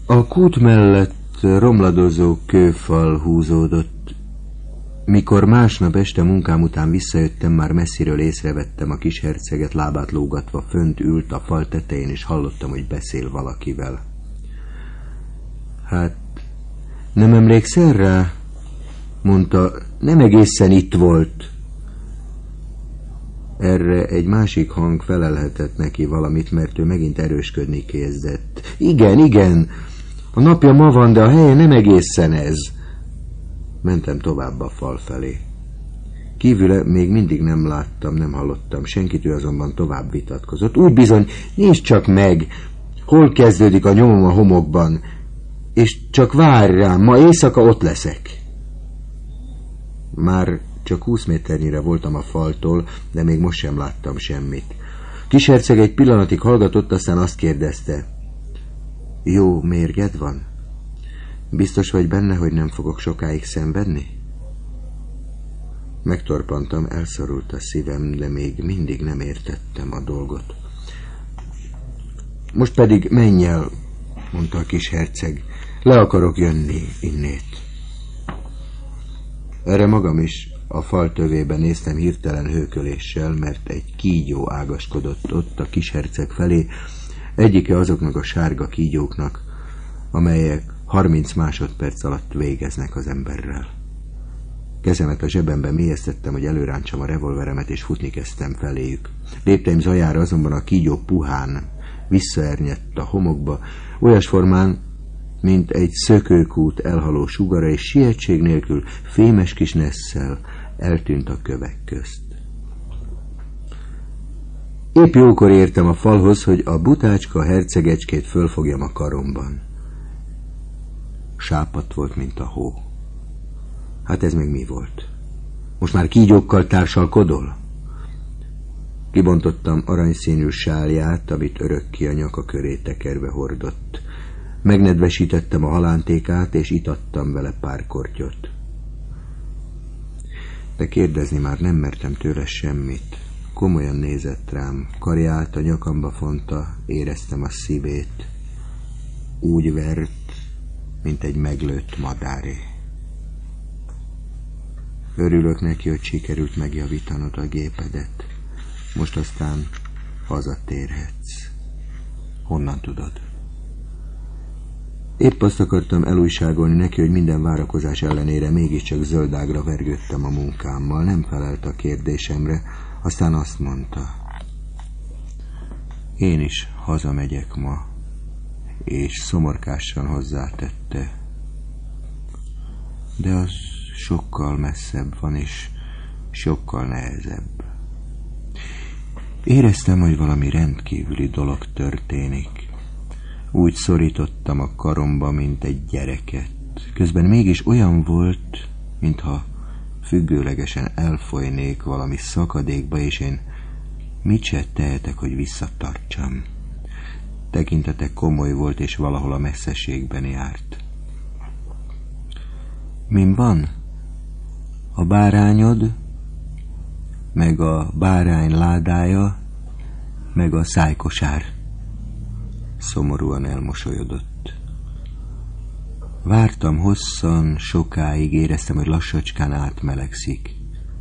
A kút mellett romladozó kőfal húzódott. Mikor másnap este munkám után visszajöttem, már messziről észrevettem a kis herceget lábát lógatva, fönt ült a fal tetején, és hallottam, hogy beszél valakivel. Hát, nem emlékszel rá? Mondta, nem egészen itt volt. Erre egy másik hang felelhetett neki valamit, mert ő megint erősködni kezdett. Igen, a napja ma van, de a helye nem egészen ez. Mentem tovább a fal felé. Kívüle még mindig nem láttam, nem hallottam senkit, ő azonban tovább vitatkozott. Úgy bizony, nézd csak meg, hol kezdődik a nyomom a homokban, és csak várj rám, ma éjszaka ott leszek. Már csak 20 méternyire voltam a faltól, de még most sem láttam semmit. Kisherceg egy pillanatig hallgatott, aztán azt kérdezte. Jó mérged van? Biztos vagy benne, hogy nem fogok sokáig szenvedni? Megtorpantam, elszorult a szívem, de még mindig nem értettem a dolgot. Most pedig menj el, mondta a kis herceg. Le akarok jönni innét. Erre magam is a fal tövében néztem hirtelen hőköléssel, mert egy kígyó ágaskodott ott a kis herceg felé, egyike azoknak a sárga kígyóknak, amelyek 30 másodperc alatt végeznek az emberrel. Kezemet a zsebembe mélyeztettem, hogy előrántsam a revolveremet, és futni kezdtem feléjük. Lépteim zajára azonban a kígyó puhán visszaernyett a homokba, olyas formán, mint egy szökőkút elhaló sugara, és sietség nélkül fémes kis nesszel eltűnt a kövek közt. Épp jókor értem a falhoz, hogy a butácska hercegecskét fölfogjam a karomban. Sápadt volt, mint a hó. Hát ez meg mi volt? Most már kígyókkal társalkodol? Kibontottam aranyszínű sálját, amit örökké a nyaka köré tekerve hordott. Megnedvesítettem a halántékát, és itattam vele pár kortyot. De kérdezni már nem mertem tőle semmit. Komolyan nézett rám, karját a nyakamba fonta, éreztem a szívét. Úgy vert, mint egy meglőtt madáré. Örülök neki, hogy sikerült megjavítanod a gépedet. Most aztán hazatérhetsz. Honnan tudod? Épp azt akartam elújságolni neki, hogy minden várakozás ellenére mégiscsak zöldágra vergődtem a munkámmal. Nem felelt a kérdésemre, aztán azt mondta. Én is hazamegyek ma, és szomorkásan hozzátette. De az sokkal messzebb van, és sokkal nehezebb. Éreztem, hogy valami rendkívüli dolog történik. Úgy szorítottam a karomba, mint egy gyereket. Közben mégis olyan volt, mintha függőlegesen elfolynék valami szakadékba, és én mit se tehetek, hogy visszatartsam. Tekintete komoly volt, és valahol a messzeségben járt. Min van? A bárányod, meg a bárány ládája, meg a szájkosár. Szomorúan elmosolyodott. Vártam hosszan, sokáig, éreztem, hogy lassacskán átmelegszik.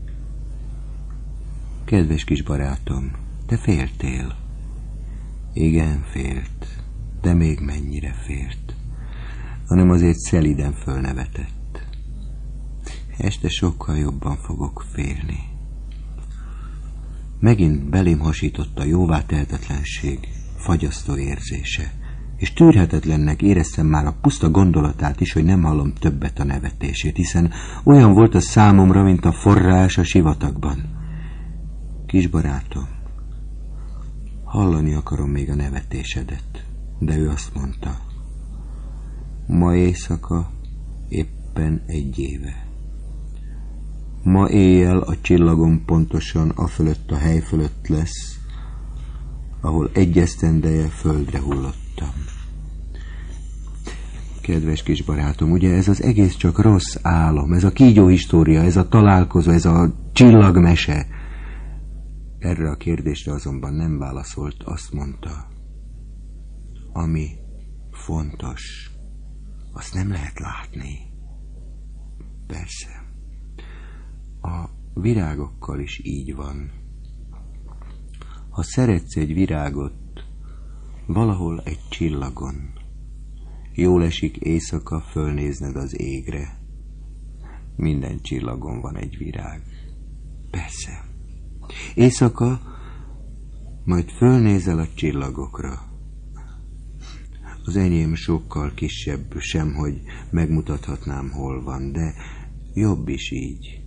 Kedves kis barátom, te féltél. Igen, félt, de még mennyire félt. Hanem azért szeliden fölnevetett. Este sokkal jobban fogok félni. Megint belém hasított a jóvátehetetlenség fagyasztó érzése, és tűrhetetlennek éreztem már a puszta gondolatát is, hogy nem hallom többet a nevetését, hiszen olyan volt a számomra, mint a forrás a sivatagban. Kis barátom, hallani akarom még a nevetésedet, de ő azt mondta. Ma éjszaka éppen 1 éve. Ma éjjel a csillagom pontosan afölött a hely fölött lesz, ahol 1 esztendeje földre hullottam. Kedves kis barátom, ugye ez az egész csak rossz álom, ez a kígyó história, ez a találkozó, ez a csillagmese. Erre a kérdésre azonban nem válaszolt, azt mondta. Ami fontos, azt nem lehet látni. Persze, a virágokkal is így van. Ha szeretsz egy virágot, valahol egy csillagon, jól esik éjszaka fölnézned az égre. Minden csillagon van egy virág. Persze. Éjszaka majd fölnézel a csillagokra. Az enyém sokkal kisebb, sem, hogy megmutathatnám, hol van, de jobb is így.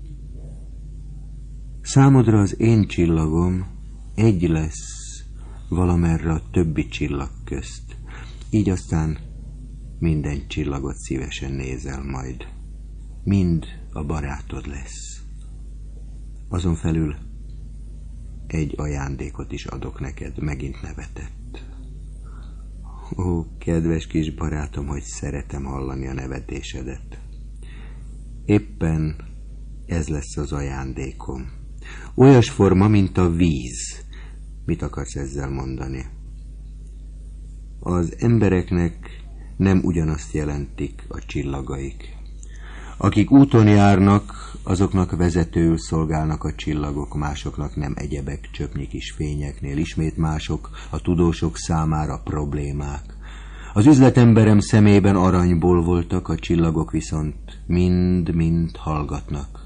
Számodra az én csillagom egy lesz valamerre a többi csillag közt. Így aztán minden csillagot szívesen nézel majd. Mind a barátod lesz. Azon felül egy ajándékot is adok neked, megint nevetett. Ó, kedves kis barátom, hogy szeretem hallani a nevetésedet. Éppen ez lesz az ajándékom. Olyas forma, mint a víz. Mit akarsz ezzel mondani? Az embereknek nem ugyanazt jelentik a csillagaik. Akik úton járnak, azoknak vezetőül szolgálnak a csillagok, másoknak nem egyebek, csöpnyi kis fényeknél, ismét mások, a tudósok számára problémák. Az üzletemberem szemében aranyból voltak, a csillagok viszont mind-mind hallgatnak.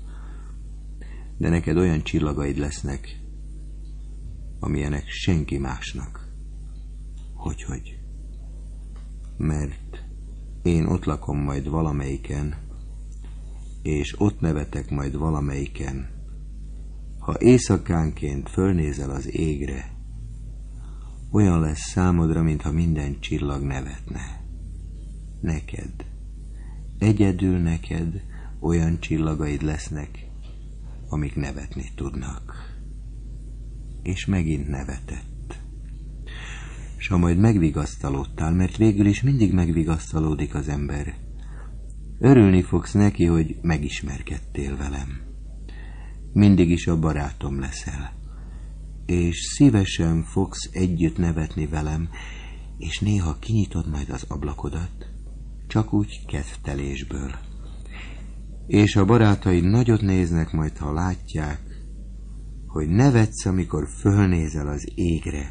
De neked olyan csillagaid lesznek, amilyenek senki másnak. Hogyhogy? Mert én ott lakom majd valamelyiken, és ott nevetek majd valamelyiken. Ha éjszakánként fölnézel az égre, olyan lesz számodra, mintha minden csillag nevetne. Neked, egyedül neked olyan csillagaid lesznek, amik nevetni tudnak. És megint nevetett. S ha majd megvigasztalódtál, mert végül is mindig megvigasztalódik az ember, örülni fogsz neki, hogy megismerkedtél velem. Mindig is a barátom leszel, és szívesen fogsz együtt nevetni velem, és néha kinyitod majd az ablakodat, csak úgy kedvtelésből. És a barátaid nagyot néznek majd, ha látják, hogy nevetsz, amikor fölnézel az égre.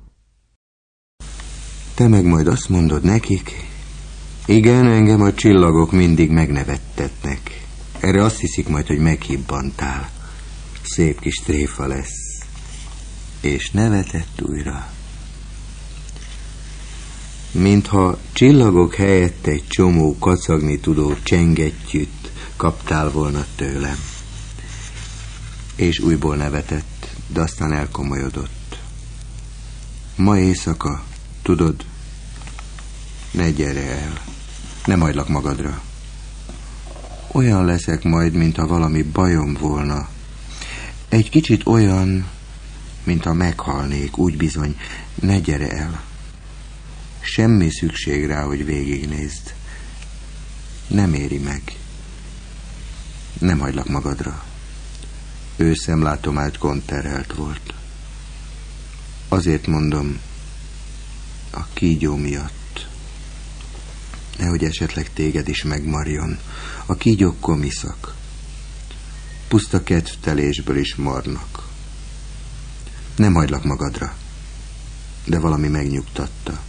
Te meg majd azt mondod nekik, igen, engem a csillagok mindig megnevettetnek. Erre azt hiszik majd, hogy meghibbantál. Szép kis tréfa lesz. És nevetett újra. Mintha csillagok helyett egy csomó kacagni tudó csengettyűt kaptál volna tőlem. És újból nevetett, de aztán elkomolyodott. Ma éjszaka, tudod, ne gyere el, nem hagylak magadra. Olyan leszek majd, mintha valami bajom volna. Egy kicsit olyan, mintha meghalnék, úgy bizony, ne gyere el. Semmi szükség rá, hogy végignézd. Nem éri meg. Nem hagylak magadra. Ő szemlátomást gondterhelt volt. Azért mondom, a kígyó miatt. Nehogy esetleg téged is megmarjon. A kígyók komiszak. Puszta kedvtelésből is marnak. Nem hagylak magadra, de valami megnyugtatta.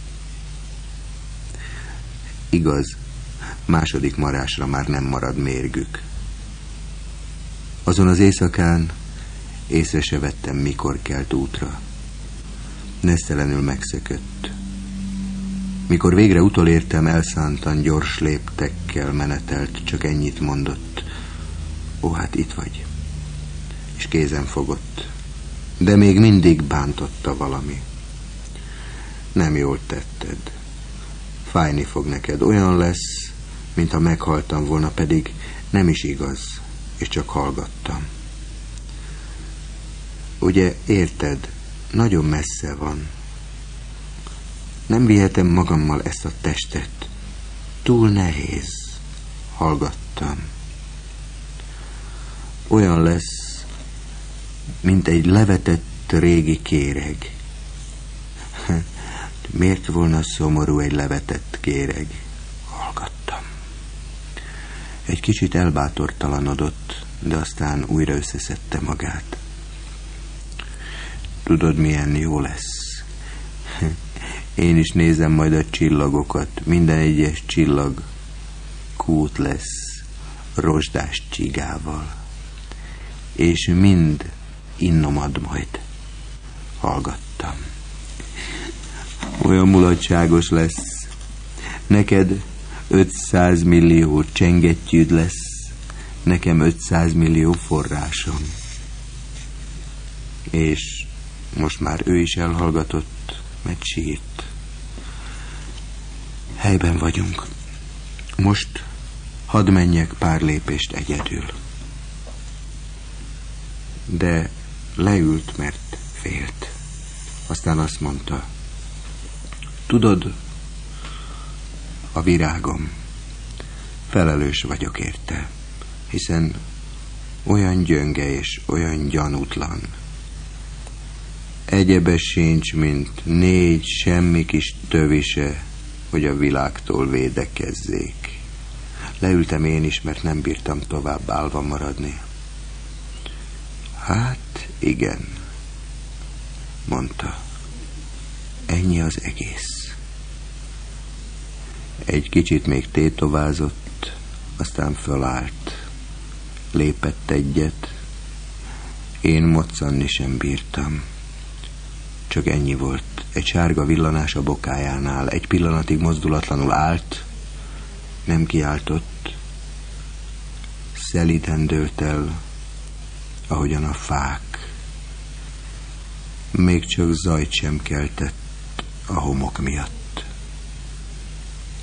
Igaz, második marásra már nem marad mérgük. Azon az éjszakán észre se vettem, mikor kelt útra. Nesztelenül megszökött. Mikor végre utolértem, elszántan gyors léptekkel menetelt, csak ennyit mondott. Ó, hát itt vagy. És kézen fogott. De még mindig bántotta valami. Nem jól tetted. Fájni fog neked. Olyan lesz, mintha meghaltam volna, pedig nem is igaz, és csak hallgattam. Ugye, érted, nagyon messze van. Nem vihetem magammal ezt a testet. Túl nehéz. Hallgattam. Olyan lesz, mint egy levetett régi kéreg. Miért volna szomorú egy levetett kéreg? Hallgattam. Egy kicsit elbátortalanodott, de aztán újra összeszedte magát. Tudod, milyen jó lesz? Én is nézem majd a csillagokat. Minden egyes csillag kút lesz rozsdás csigával. És mind innom ad majd. Hallgattam. Olyan mulatságos lesz. Neked 500 millió csengettyűd lesz, nekem 500 millió forrásom. És most már ő is elhallgatott, mert sírt. Helyben vagyunk. Most hadd menjek pár lépést egyedül. De leült, mert félt. Aztán azt mondta, tudod, a virágom, felelős vagyok érte, hiszen olyan gyönge és olyan gyanútlan. Egyebe sincs, mint 4 semmi kis tövise, hogy a világtól védekezzék. Leültem én is, mert nem bírtam tovább állva maradni. Hát, igen, mondta. Ennyi az egész. Egy kicsit még tétovázott, aztán fölállt. Lépett egyet. Én moccanni sem bírtam. Csak ennyi volt. Egy sárga villanás a bokájánál. Egy pillanatig mozdulatlanul állt. Nem kiáltott. Szelíden dőlt el, ahogyan a fák. Még csak zajt sem keltett a homok miatt.